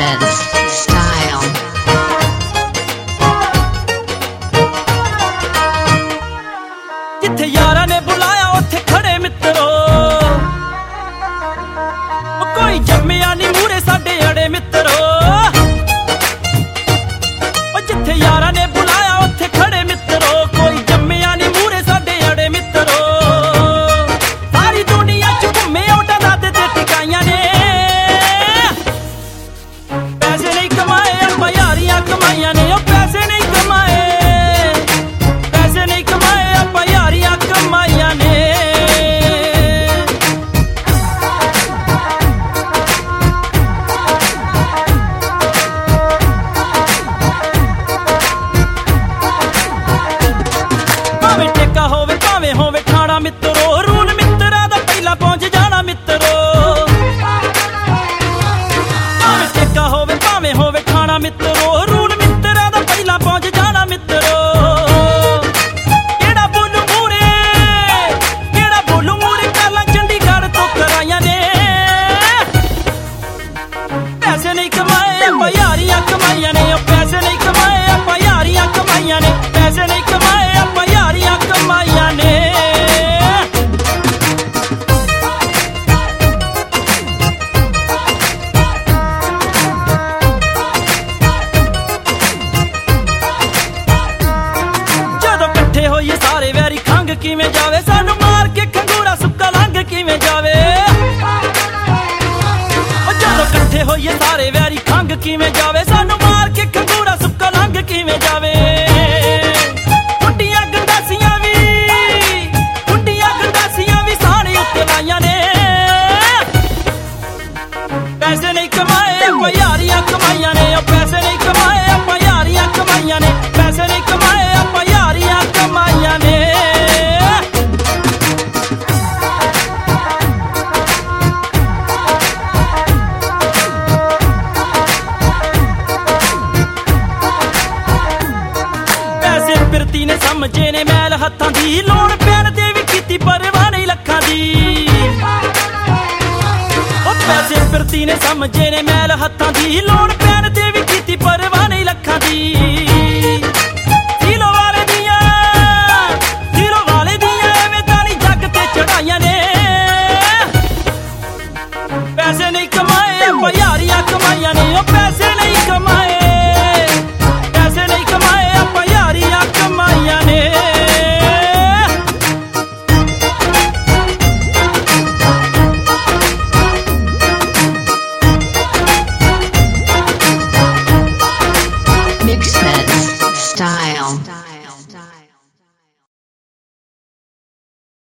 Mixmix Style. जिथे यारा ने बुलाया उथे खड़े मित्रो, कोई जम्मिया नी मूरे साडे अड़े मित्रो। जिथे यारा ने बुलाया उथे खड़े मित्रो, कोई जम्मिया नी मूरे साडे अड़े मित्रो। सारी दुनिया च घूमे ओटा दादे ते टिकाइयां ने, पैसे नहीं कमाए अप्पा यारियां कमाइयां ने। पैसे नहीं कमाए, पैसे नहीं कमाए अप्पा यारियां कमाइयां ने। भावें टेका होवे भावें होवे ठाणा मित्रो, रूल मित्रा दा पहला पहुंच जाना मित्रो। भावें टेका होवे भावें होवे ठाणा मित्रो, रूल मित्रा दा पहला पहुंच जाना मित्रो। केड़ा बोलू मूरे, केड़ा बोलू मूरे गल्लां चंडीगढ़ तो कराइयां ने। पैसे नहीं कमाए अप्पा यारियां कमाइयां ने। पैसे नहीं कमाए अप्पा यारियां कमाइयां ने। पैसे नहीं कमाए अप्पा यारियां कमाइयां ने। जदों कट्ठे होइए सारे वैरी खंग किवें जावे, सानू मार के खंगूरा सुक्का लंघ किवें जावे। जदों कट्ठे होइए सारे वैरी खंग किवें जावे, सानू मार के खंगूरा सुक्का लंघ किवें जावे। कुंडियां गंडासियां भी साने उत्ते लाइयां ने। पैसे नहीं कमाए अप्पा यारियां कमाइयां ने। पैसे नहीं कमाए अप्पा यारियां कमाइयां ने। पैसे नहीं कमाए अप्पा यारियां कमाइयां ने। पैसे फिरती ने समझे ने मैल हत्थां दी, लोड़ पैण दे भी कीती परवाह नहीं लखां दी। पैसे फिरती ने समझे ने मैल हत्थां दी, लोड़ पैण दे भी कीती परवाह नहीं लखां दी। दिलों वाले दियां एवें तानी जग ते चढ़ाइयां ने। पैसे नहीं कमाए अप्पा यारियां कमाइयां ने। पैसे नहीं कमाए, पैसे नहीं कमाए अप्पा यारियां कमाइयां ने। Mixmix Style.